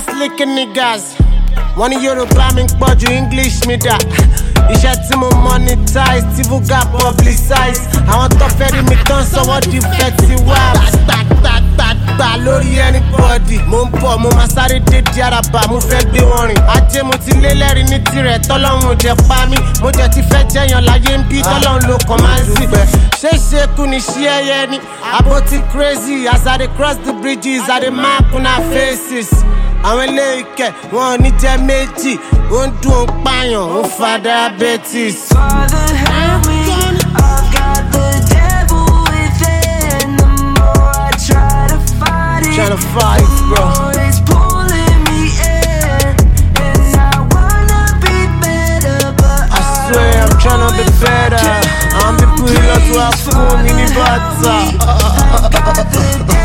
slick niggas. Wọ́n ní Yorùbá mi ń pọ̀jù English mi dà. Iṣẹ́ tí mo monetize, tí vulgar publicize. Àwọn tó fẹ́ rí mi tán sọ́wọ́ di festival. Gbà lórí anybody. Mo ń bọ̀, mo máa sáré dédé àràbà, mo fẹ́ gbé wọn rìn. Ajé mo ti lé lẹ́rìí ní tirẹ̀, tọ́lọ́run jẹ pa mí. Mo jẹ ti fẹ́ jẹyàn láyé ń bí, tọ́lọ́run ló kàn máa ń sì. Ṣé ṣekú ni ṣí ẹyẹ ni? Abo ti crazy as I dey cross the bridges, I dey mark on our faces. Àwọn ilé ìkẹ́ wọn ò ní jẹ́ méjì, ó ń dùn ó ń pààyàn, ó fa diabetes. Father, help me. I've got the devil within. The more I try to fight it, Tryna fight, bro. the more it's pulling me in. And I wanna be better, but I swear I'm tryna be better. I'm be putting up to our school mini butter. got the devil deep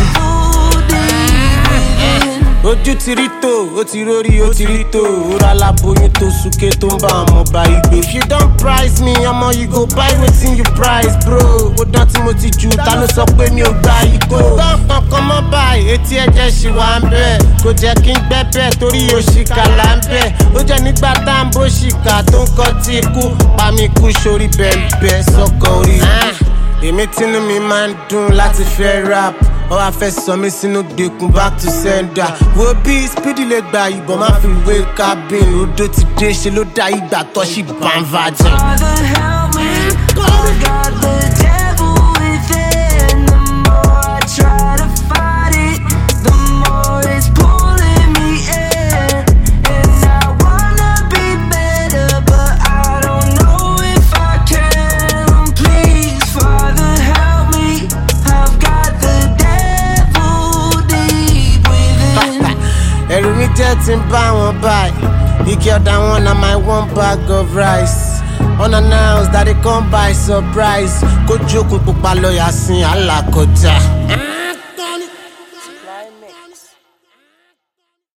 within. Ojú ti rí tó, ó ti rórí, ó ti rí tó. Òrà aláboyún tó súnké tó ń bá ọmọ bá igbe. If you don't price me, ọmọ you go buy wetin you price, bro. Ó dán tí mo ti jù, ta ló sọ pé mi ò gba ìgò? Gbọ́n kankan mọ́ báyìí, etí ẹ̀jẹ̀ ṣì wà ń bẹ̀. Kò jẹ́ kí n gbẹ́bẹ̀ torí òṣìkà là ń bẹ̀. Ó jẹ́ nígbà tá à ń bó ṣìkà tó ń kọ́ tí ikú. Pa mi kú sórí bẹ́ẹ̀ sọ́kọ̀ orí. Èmi tínú mi máa ń dùn láti fẹ́ rap. Ó wá fẹ́ sọ mí sínú gbèkùn back to sender. Wo bí speedy lè gba ìbọn máa fi wé cabin. Odò ti dé ṣe ló dá ìgbà tó ṣì bá ń virgin. Father, help me. I've got the devil within. The more I try to fight it, the more it's pulling me in. And I wanna be better, but I don't know if I can. Please, Father, help me. I've got the devil deep within. Ẹ̀rù mi jẹ́ ti ń bá wọn báyìí. Ike ọ̀dà wọn na my one bag of rice. Unannounced that they come by surprise. Kójú okùn pupa lọ́ọ̀yà sin alákọjá.